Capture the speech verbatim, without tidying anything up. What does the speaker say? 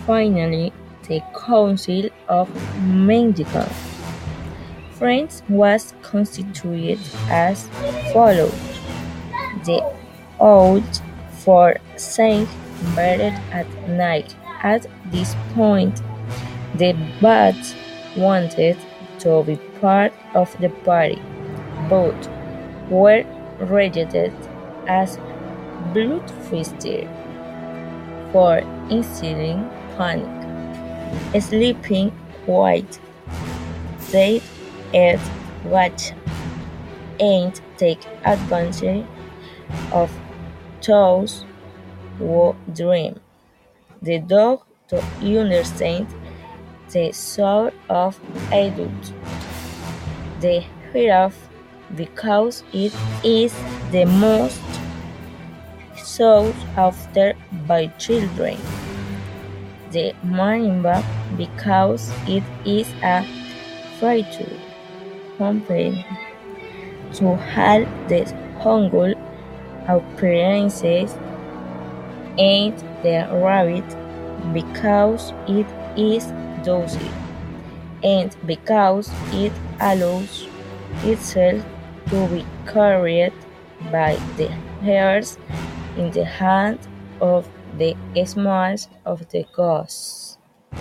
finally, the Council of Mendicants. France was constituted as follows: the oath for Saint Bernard at night. At this point, the Bats wanted to be part of the party, but were rejected as bloodthirsty for instilling panic. Sleeping quiet, they ate watch and take advantage of those who dream. The dog to understand the soul of adults. The giraffe because it is the most sought after by children. The marimba because it is a feature company to halt the jungle appearances, and the rabbit because it is docile and because it allows itself to be carried by the hairs in the hand of the smallest of the ghosts.